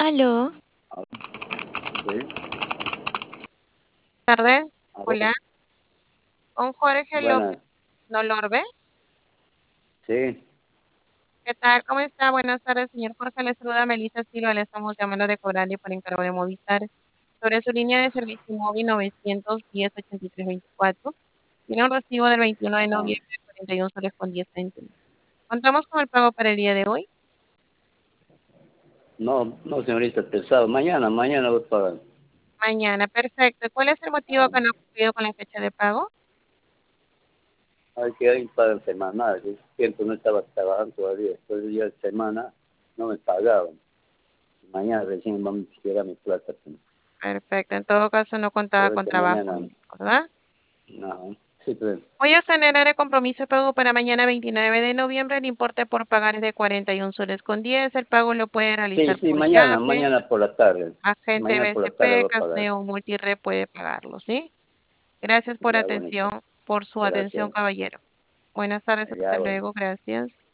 Aló, Ah, sí, tardes. aló, Hola, con Jorge López buenas, Nolorbe. sí, ¿Qué tal? ¿Cómo está? Buenas tardes, señor Jorge. Le saluda Melissa Silva. Le estamos llamando de Coralie por encargo de Movistar sobre su línea de servicio móvil 910-8324. Tiene un recibo del 21 de ajá. noviembre de 41 soles con 10 céntimos. Contamos con el pago para el día de hoy. No, no, señorita, pesado. Mañana voy a pagar. Mañana, perfecto. ¿Cuál es el motivo Ah, que no ha cumplido con la fecha de pago? hay que alguien paga semanal. Yo tiempo no estaba trabajando todavía. Después de día de semana no me pagaban. Mañana recién vamos a llegar mi plata. Perfecto. En todo caso, no contaba Por con eso trabajo, mañana, médico, ¿verdad? no. Sí, pues, Voy a generar el compromiso de pago para mañana 29 de noviembre. El importe por pagar es de 41 soles con 10. El pago lo puede sí, realizar sí, por mañana, Yape, mañana por la tarde. agente Mañana por la tarde BCP, voy a pagar. Casneo, Multired puede pagarlo, ¿sí? Gracias Ya, bonito. por su atención, Gracias. caballero. Buenas tardes, Ya, hasta bueno. luego, gracias.